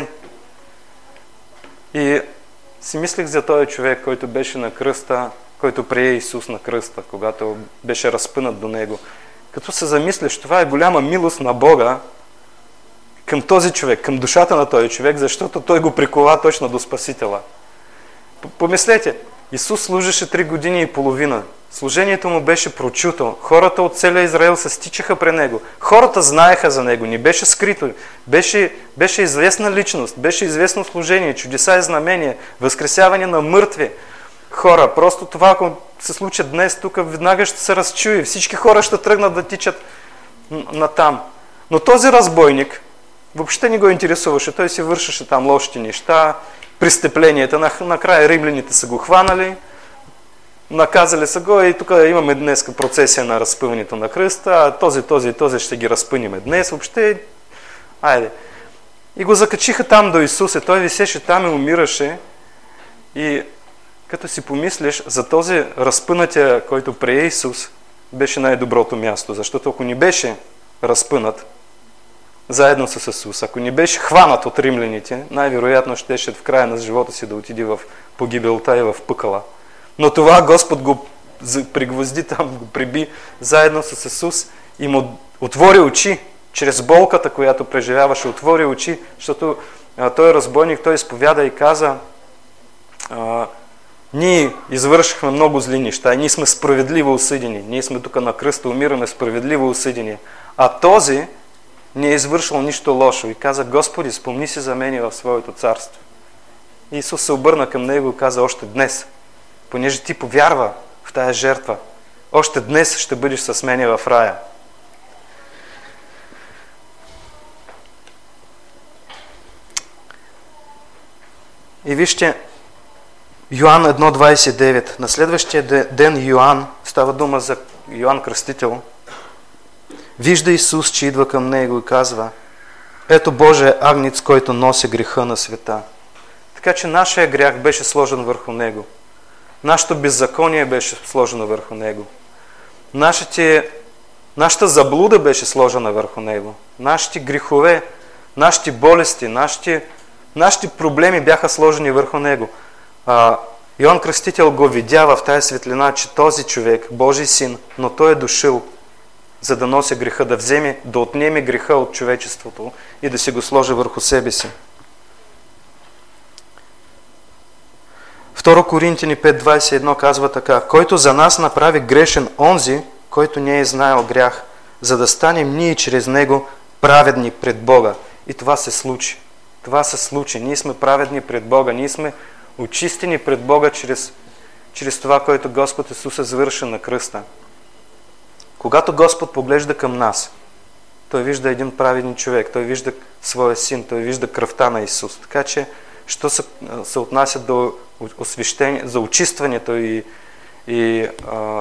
И си мислих за този човек, който беше на кръста, който прие Исус на кръста, когато беше разпънат до Него. Като се замислиш, това е голяма милост на Бога към този човек, към душата на този човек, защото той го прикова точно до Спасителя. Помислете, Исус служеше 3 години и половина. Служението му беше прочуто. Хората от целия Израил се стичаха при Него. Хората знаеха за Него, не беше скрито. Беше известна личност, беше известно служение, чудеса и знамения, възкресяване на мъртви хора. Просто това, ако се случи днес, тук веднага ще се разчуи. Всички хора ще тръгнат да тичат натам. Но този разбойник въобще не го интересуваше. Той си вършеше там лошите неща, престъпленията. Накрая римляните са го хванали, наказали са го и тук имаме днес процесия на разпъването на кръста. Този ще ги разпъниме днес. Въобще, айде. И го закачиха там до Исус и той висеше там и умираше. И като си помислиш, за този разпънатия, който прие Исус, беше най-доброто място. Защото ако не беше разпънат заедно с Исус, ако не беше хванат от римляните, най-вероятно щеше в края на живота си да отиде в погибелта и в пъкъла. Но това Господ го пригвозди там, го приби заедно с Исус и му отвори очи, чрез болката, която преживяваше, отвори очи, защото той разбойник, той изповяда и каза: ние извършихме много зли неща и ние сме справедливо осъдени. Ние сме тук на кръста, умираме справедливо осъдени. А този не е извършил нищо лошо и каза: Господи, спомни си за мен в своето царство. И Исус се обърна към него и каза: още днес, понеже ти повярва в тая жертва, още днес ще бъдеш с мене в рая. И вижте, Йоан 1.29. На следващия ден Йоан, става дума за Йоан Кръстител, вижда Исус, че идва към него и казва: ето Божия агнец, който носи греха на света. Така че нашия грях беше сложен върху него. Нашето беззаконие беше сложено върху него. Нашата заблуда беше сложена върху него. Нашите грехове, нашите болести, нашите проблеми бяха сложени върху него. Йоан Кръстител го видя в тая светлина, че този човек, Божий син, но той е дошъл, за да носи греха, да отнеме греха от човечеството и да си го сложи върху себе си. 2 Коринтияни 5.21 казва така: който за нас направи грешен онзи, който не е знаел грях, за да станем ние чрез него праведни пред Бога. И това се случи. Това се случи. Ние сме праведни пред Бога. Ние сме очистени пред Бога чрез това, което Господ Исус е завършил на кръста. Когато Господ поглежда към нас, Той вижда един праведен човек, Той вижда своя син, Той вижда кръвта на Исус. Така че, що се отнася до освещение, за очистването и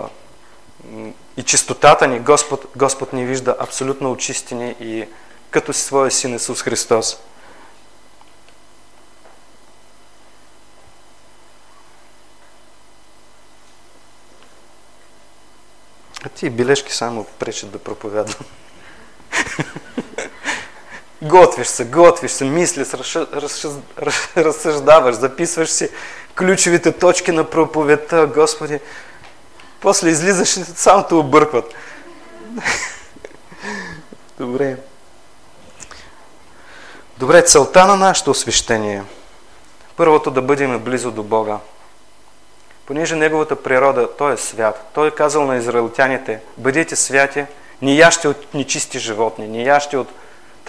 чистотата ни, Господ ни вижда абсолютно очистени и като своя син Исус Христос. А ти бележки само пречат да проповядвам. Готвиш се, мислиш, разсъждаваш, записваш си ключовите точки на проповедта, Господи. После излизаш и само те объркват. Добре, целта на нашето освещение. Първото, да бъдем близо до Бога. Понеже Неговата природа, Той е свят. Той е казал на израелтяните: бъдете святи, не яжте от нечисти животни, не яжте от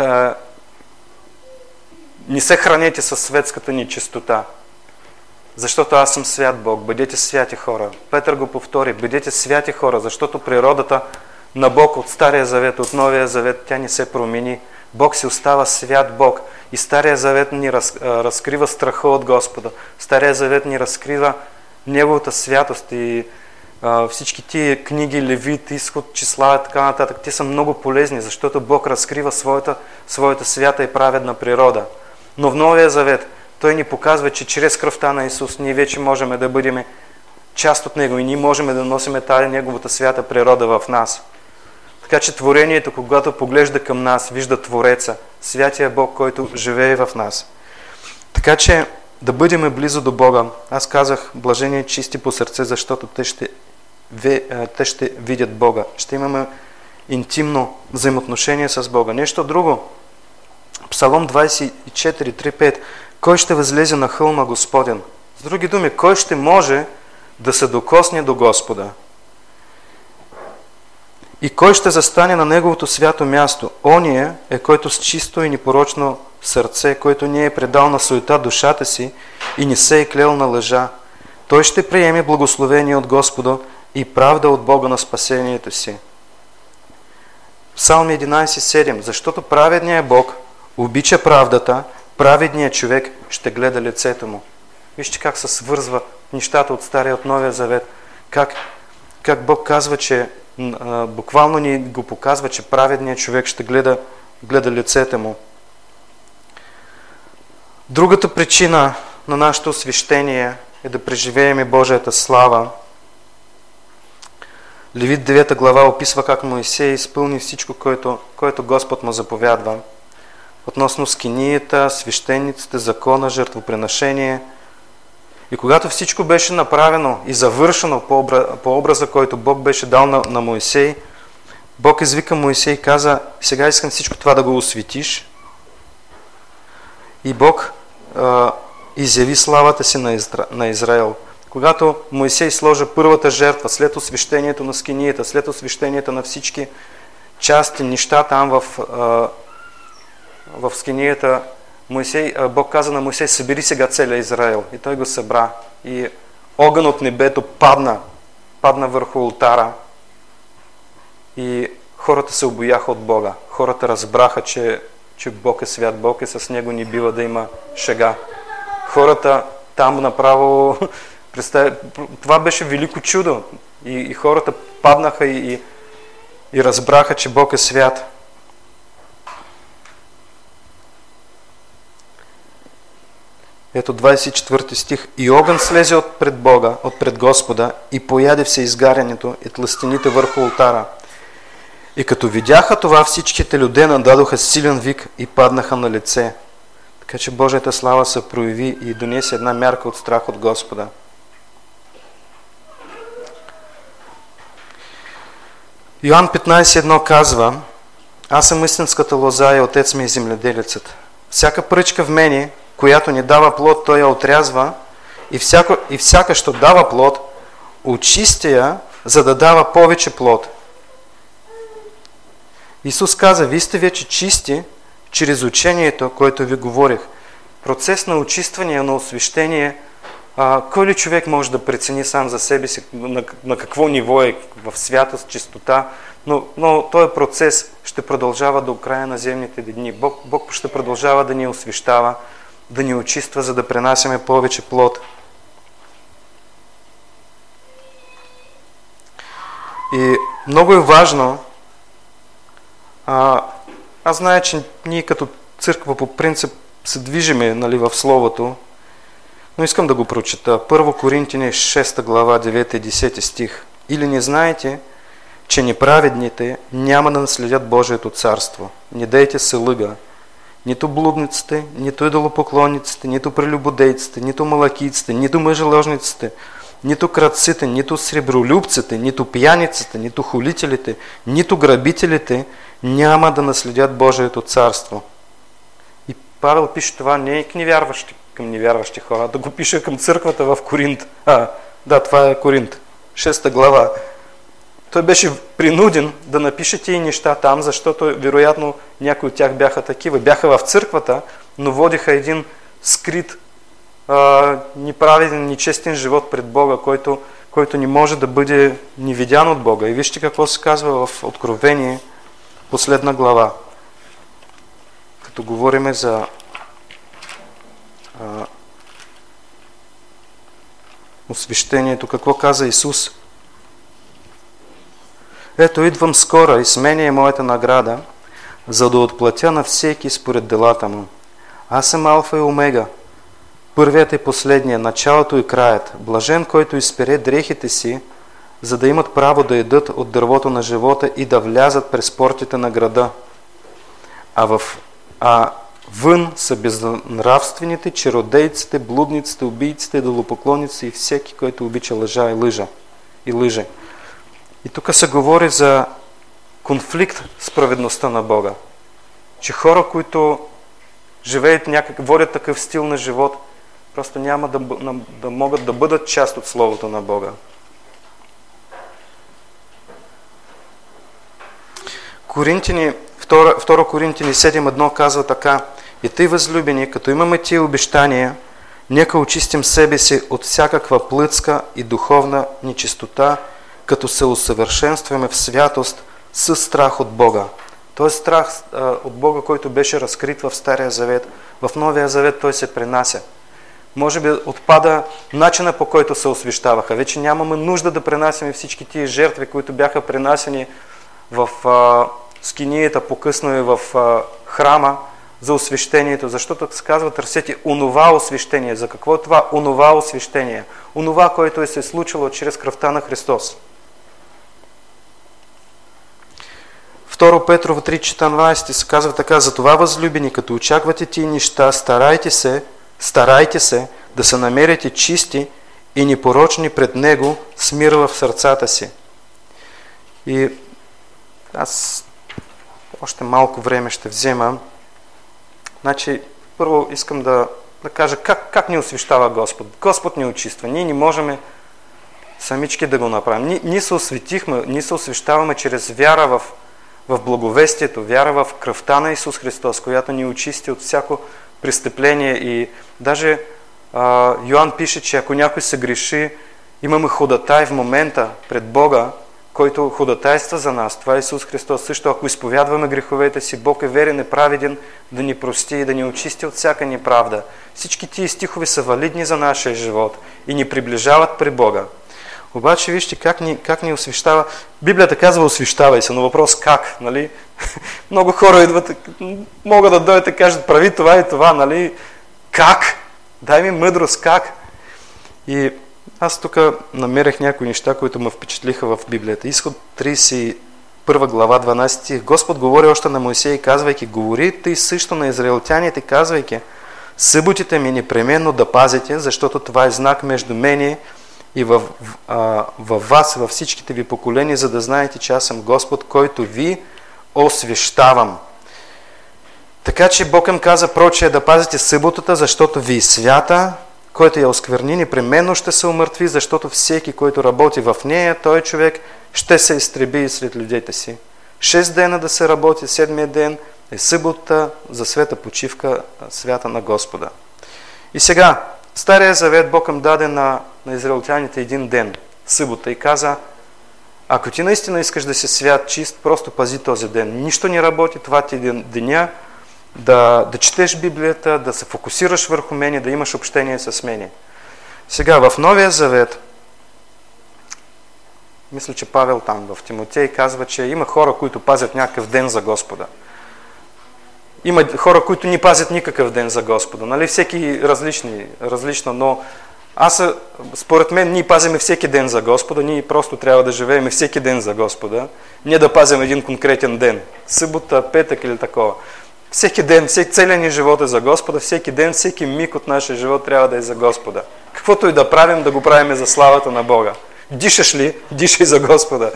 не се хранете със светската нечистота. Защото аз съм свят Бог. Бъдете святи хора. Петър го повтори: бъдете святи хора, защото природата на Бог от Стария завет, от Новия завет, тя не се промени. Бог си остава свят Бог. И Стария завет ни разкрива страха от Господа. Стария завет ни разкрива Неговата святост и всички тия книги, Левит, Изход, Числа и така нататък, те са много полезни, защото Бог разкрива своята свята и праведна природа. Но в Новия завет Той ни показва, че чрез кръвта на Исус ние вече можем да бъдем част от Него и ние можем да носим тази Неговата свята природа в нас. Така че творението, когато поглежда към нас, вижда Твореца, святия Бог, който живее в нас. Така че да бъдем близо до Бога. Аз казах: блажени чисти по сърце, защото те ще видят Бога. Ще имаме интимно взаимоотношение с Бога. Нещо друго. Псалом 24:3-5. Кой ще възлезе на хълма Господен? С други думи, кой ще може да се докосне до Господа? И кой ще застане на Неговото свято място? Ония е, който с чисто и непорочно сърце, който не е предал на суета душата си и не се е клел на лъжа. Той ще приеме благословение от Господа и правда от Бога на спасението си. Псалм 11:7. Защото праведният Бог обича правдата, праведният човек ще гледа лицето му. Вижте как се свързва нещата от Стария от Новия завет. Как Бог казва, че буквално ни го показва, че праведният човек ще гледа лицето му. Другата причина на нашето освещение е да преживеем Божията слава. Левит 9 глава описва как Моисей изпълни всичко, което Господ му заповядва. Относно скинията, свещениците, закона, жертвоприношение. И когато всичко беше направено и завършено по образа, който Бог беше дал на Моисей, Бог извика Моисей и каза: сега искам всичко това да го осветиш. И Бог изяви славата си на Израел. Когато Моисей сложи първата жертва, след освещението на скинията, след освещението на всички части, неща там в скинията, Бог каза на Моисей: събери сега целия Израел. И той го събра. И огън от небето падна върху олтара. И хората се обояха от Бога. Хората разбраха, че Бог е свят, Бог е с него, не бива да има шега. Хората там направо... Това беше велико чудо. И хората паднаха и разбраха, че Бог е свят. Ето 24 стих. И огън слезе отпред Бога, отпред Господа, и пояде все изгарянето и тлъстените върху олтара. И като видяха това, всичките люде нададоха силен вик и паднаха на лице. Така че Божията слава се прояви и донесе една мярка от страх от Господа. Йоан 15.1 казва: аз съм истинската лоза и отец ми е земледелецът. Всяка пръчка в мене, която не дава плод, той я отрязва, и всяка, що дава плод, очисти я, за да дава повече плод. Исус каза: вие сте вече чисти чрез учението, което ви говорих. Процес на очистване, на освещение, кой ли човек може да прецени сам за себе си на какво ниво е в святост, чистота, но този процес ще продължава до края на земните дни. Бог ще продължава да ни освещава, да ни очиства, за да пренасяме повече плод. И много е важно, аз зная, че ние като църква по принцип се движиме, нали, в Словото, но искам да го прочета. 1 Коринтини 6 глава 9 и 10 стих. Или не знаете, че неправедните няма да наследят Божието царство? Не дейте се лъга. Нито блудниците, нито идолопоклонниците, нито прелюбодейците, нито малакийците, нито мъжеложниците, нито крадците, нито сребролюбците, нито пияниците, нито хулителите, нито грабителите няма да наследят Божието царство. И Павел пише това не към невярващи хора, а да го пише към църквата в Коринт. Това е Коринт, 6 глава. Той беше принуден да напише тия неща там, защото вероятно някои от тях бяха такива. Бяха в църквата, но водиха един скрит, неправеден, нечестен живот пред Бога, който не може да бъде невидян от Бога. И вижте какво се казва в Откровение, последна глава. Като говорим за освещението, какво каза Исус? Ето, идвам скоро и с мене е моята награда, за да отплатя на всеки според делата му. Аз съм Алфа и Омега, първият и последният, началото и краят. Блажен, който изпере дрехите си, за да имат право да ядат от дървото на живота и да влязат през портите на града. Вън са безнравствените, чародейците, блудниците, убийците, идолопоклонниците и всеки, който обича лъжа и лъже. И тук се говори за конфликт с праведността на Бога. Че хора, които живеят водят такъв стил на живот, просто няма да могат да бъдат част от Словото на Бога. Коринтини 2 Коринтини 7.1 казва така: и тъй, възлюбени, като имаме тия обещания, нека очистим себе си от всякаква плътска и духовна нечистота, като се усъвършенстваме в святост с страх от Бога. Той страх от Бога, който беше разкрит в Стария Завет, в Новия Завет той се пренася. Може би отпада начина, по който се освещаваха. Вече нямаме нужда да пренасяме всички тия жертви, които бяха пренасени в скинията, по-късно и в храма за освещението, защото се казва: търсете онова освещение. За какво е това онова освещение? Онова, което се е случило чрез кръвта на Христос. 2 Петрово 3.14 се казва така: затова, възлюбени, като очаквате тия неща, старайте се да се намерите чисти и непорочни пред Него с мир в сърцата си. И аз още малко време ще взема. Значи, първо искам да кажа как ни освещава Господ. Господ ни очиства. Ние не можем самички да го направим. Ние се осветихме, ние се освещаваме чрез вяра в благовестието, вяра в кръвта на Исус Христос, която ни очисти от всяко престъпление. И даже Йоан пише, че ако някой се греши, имаме ходатай в момента пред Бога, който ходатайства за нас. Това е Исус Христос. Също ако изповядваме греховете си, Бог е верен и праведен да ни прости и да ни очисти от всяка неправда. Всички тия стихове са валидни за нашия живот и ни приближават при Бога. Обаче вижте как ни освещава. Библията казва освещавай се, но въпрос как, нали? Много хора идват, могат да дойдат и кажат прави това и това, нали? Как? Дай ми мъдрост, как? И аз тук намерих някои неща, които ме впечатлиха в Библията. Изход 31 глава 12 стих. Господ говори още на Моисей, казвайки, говори и също на израелтяните, казвайки, съботите ми непременно да пазите, защото това е знак между мене и във вас, във всичките ви поколения, за да знаете, че аз съм Господ, който ви освещавам. Така че Бог им каза, проче е да пазите съботата, защото ви е свята, който я оскверни, непременно ще се умъртви, защото всеки, който работи в нея, той човек ще се изтреби сред людите си. 6 дена да се работи, 7-я ден е събота за света почивка, свята на Господа. И сега, в Стария завет Бог им даде на израелтяните един ден, събота, и каза, ако ти наистина искаш да си свят, чист, просто пази този ден. Нищо не работи, това ти е деня, да четеш Библията, да се фокусираш върху мене, да имаш общение с мене. Сега, в Новия Завет, мисля, че Павел там в Тимотей казва, че има хора, които пазят някакъв ден за Господа. Има хора, които не пазят никакъв ден за Господа. Нали? Всеки различно, но според мен, ние пазиме всеки ден за Господа, ние просто трябва да живеем всеки ден за Господа, не да пазим един конкретен ден. Събота, петък или такова. Всеки ден, целият ни живот е за Господа, всеки ден, всеки миг от нашия живот трябва да е за Господа. Каквото и да правим, да го правим за славата на Бога. Дишаш ли? Дишай за Господа.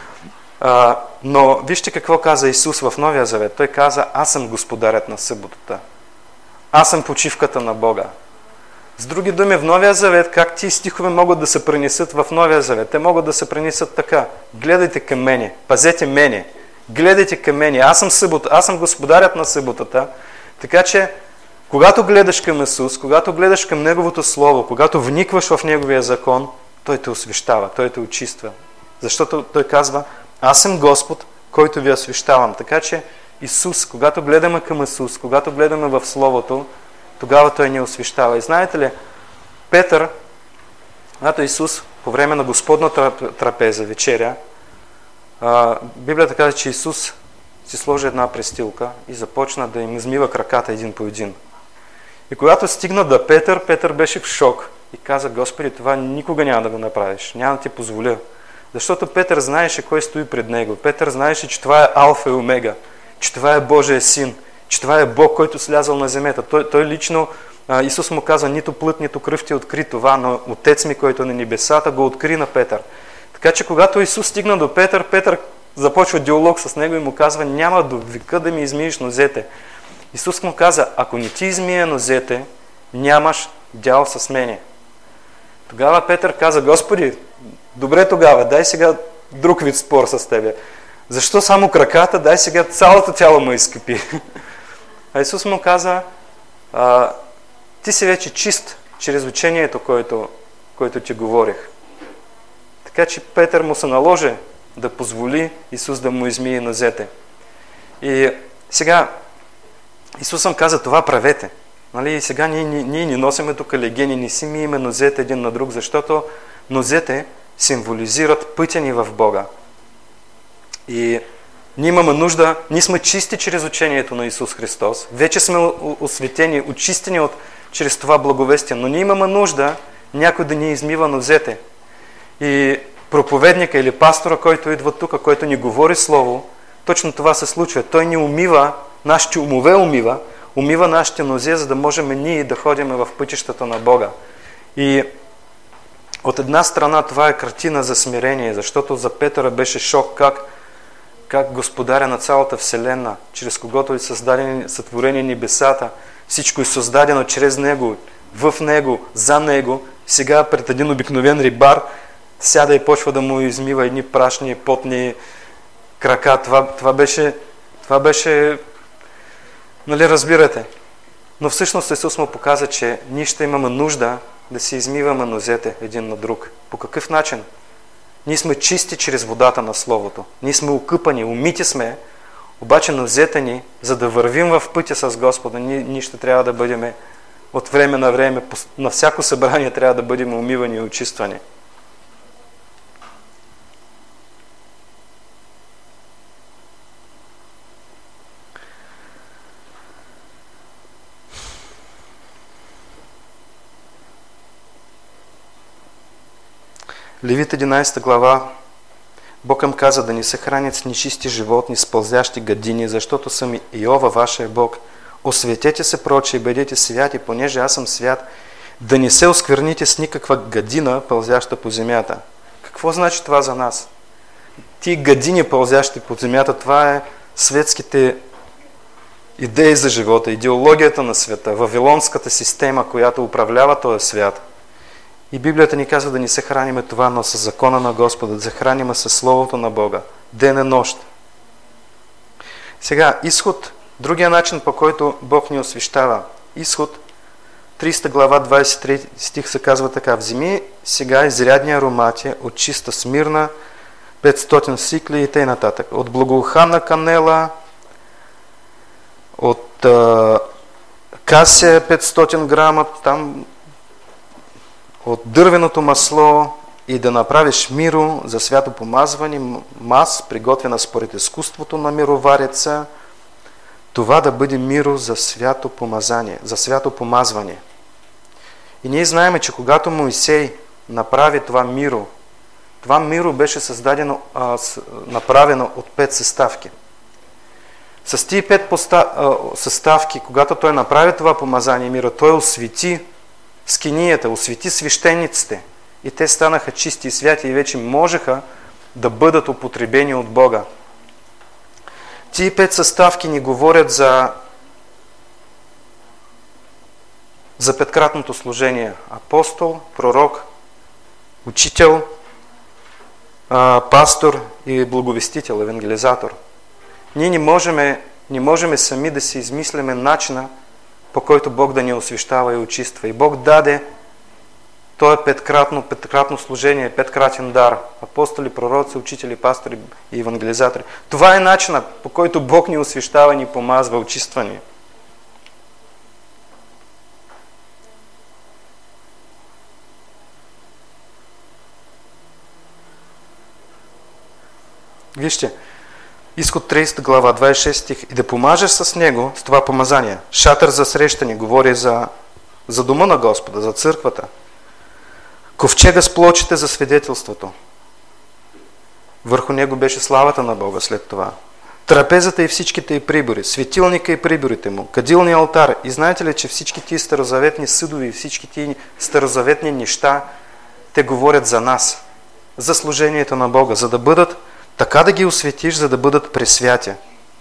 Но вижте какво каза Исус в Новия Завет. Той каза, аз съм господарят на съботата. Аз съм почивката на Бога. С други думи, в Новия Завет, как тия стихове могат да се пренесат в Новия Завет? Те могат да се пренесат така. Гледайте към мене, пазете мене. Гледайте към мене, аз съм господарят на съботата, така че когато гледаш към Исус, когато гледаш към Неговото Слово, когато вникваш в Неговия закон, Той те освещава, Той те очиства. Защото Той казва, аз съм Господ, който ви освещавам. Така че Исус, когато гледаме към Исус, когато гледаме в Словото, тогава Той ни освещава. И знаете ли, Петър, когато Исус по време на Господната трапеза, вечеря, Библията казва, че Исус си сложи една престилка и започна да им измива краката един по един. И когато стигна до Петър, Петър беше в шок и каза, Господи, това никога няма да го направиш, няма да ти позволя. Защото Петър знаеше кой стои пред него. Петър знаеше, че това е Алфа и Омега, че това е Божия Син, че това е Бог, който слязал на земята. Той лично, Исус му каза, нито плът, нито кръв ти откри това, но Отец ми, който е на небесата, го откри на Петър. Така че когато Исус стигна до Петър, Петър започва диалог с него и му казва, няма до века да ми измиеш нозете. Исус му каза, ако не ти измия нозете, нямаш дял с мене. Тогава Петър каза, Господи, добре тогава, дай сега друг вид спор с тебе. Защо само краката, дай сега цялото тяло му изкъпи. А Исус му каза, ти си вече чист чрез учението, което ти говорих. Така че Петър му се наложи да позволи Исус да му измие нозете. И сега Исус му каза, това правете. Нали? И сега ние не носиме тук легени, не си миеме нозете един на друг, защото нозете символизират пътя ни в Бога. И ние имаме нужда, ние сме чисти чрез учението на Исус Христос. Вече сме осветени, очистени чрез това благовестие, но ние имаме нужда някой да ни измива нозете. И проповедника или пастора, който идва тук, който ни говори Слово, точно това се случва. Той ни умива, нашите умове умива, умива нашите нозе, за да можем ние да ходим в пътищата на Бога. И от една страна това е картина за смирение, защото за Петъра беше шок как Господаря на цялата вселена, чрез когото е сътворени небесата, всичко е създадено чрез Него, в Него, за Него, сега пред един обикновен рибар сяда и почва да му измива едни прашни, потни крака. Това беше, нали разбирате. Но всъщност Исус му показа, че ние ще имаме нужда да си измиваме нозете един на друг. По какъв начин? Ние сме чисти чрез водата на Словото. Ние сме окъпани, умити сме, обаче нозете ни, за да вървим в пътя с Господа, ние ще трябва да бъдем от време на време, на всяко събрание трябва да бъдем умивани и очиствани. Левит 11 глава, Бог им каза да ни се хранят с нечисти животни, с пълзящи гадини, защото съм Иова, вашия Бог. Осветете се, проче, и бъдете святи, понеже аз съм свят, да не се оскверните с никаква гадина, пълзяща по земята. Какво значи това за нас? Ти гадини, пълзящи по земята, това е светските идеи за живота, идеологията на света, вавилонската система, която управлява този свят. И Библията ни казва да ни се храниме това, но с закона на Господа, да се храниме със Словото на Бога, ден и нощ. Сега, изход, другия начин, по който Бог ни освещава. Изход, 30 глава, 23 стих се казва така: вземи сега изрядни аромати от чиста смирна, 500 сикли и т.н. От благоуханна канела, от касия 500 грама, там от дървеното масло, и да направиш миро за свято помазване, мас, приготвена според изкуството на мировареца, това да бъде миро за свято помазание, за свято помазване. И ние знаем, че когато Моисей направи това миро беше направено от 5 съставки. С тези 5 съставки, когато той направи това помазание миро, той освети скинията, освети свещениците, и те станаха чисти и святи и вече можеха да бъдат употребени от Бога. Тие 5 съставки ни говорят за петкратното служение: апостол, пророк, учител, пастор и благовестител, евангелизатор. Ние не можем сами да си измисляме начина, по който Бог да ни освещава и очиства. И Бог даде то е петкратно служение, 5-кратен дар. Апостоли, пророци, учители, пастори и евангелизатори. Това е начинът, по който Бог ни освещава, ни помазва, очиства ни. Вижте, Изход 30 глава, 26 стих: и да помажеш с него, с това помазание, шатър за срещане, говори за дома на Господа, за църквата, ковчега с плочите за свидетелството. Върху него беше славата на Бога след това. Трапезата и всичките й прибори, светилника и приборите му, кадилния алтар. И знаете ли, че всички тия старозаветни съдове и всички тия старозаветни неща, те говорят за нас, за служението на Бога, за да бъдат, така да ги осветиш, за да бъдат пресвяти.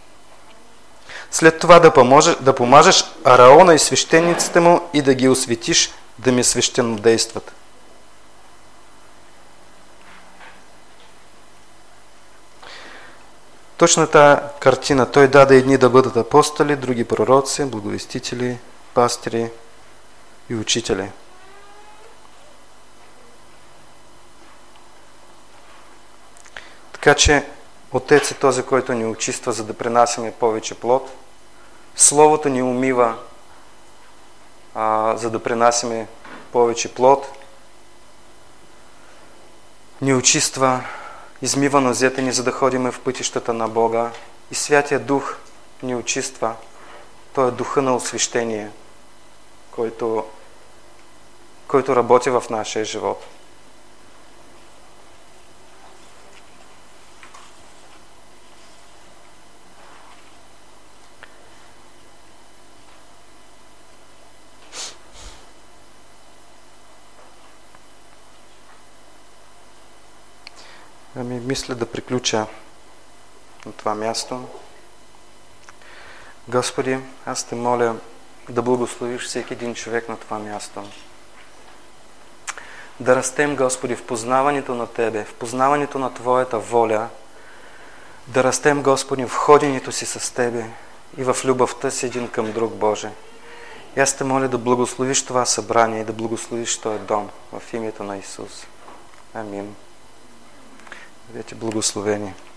След това да помажеш Араона и свещениците му и да ги осветиш, да ми свещено действат. Точната картина. Той даде едни да бъдат апостоли, други пророци, благовестители, пастири и учители. Така че Отец е този, който ни очиства, за да принасяме повече плод. Словото ни умива, за да принасяме повече плод. Ни очиства, измива нозете ни, за да ходим в пътищата на Бога. И Святия Дух ни очиства. Той е духа на освещение, който работи в нашия живот. Мисля да приключа на това място. Господи, аз те моля да благословиш всеки един човек на това място. Да растем, Господи, в познаването на Тебе, в познаването на Твоята воля, да растем, Господи, в ходенето си с Тебе и в любовта си един към друг, Боже. И аз те моля да благословиш това събрание и да благословиш този дом в името на Исус. Амин. Бъдете благословени.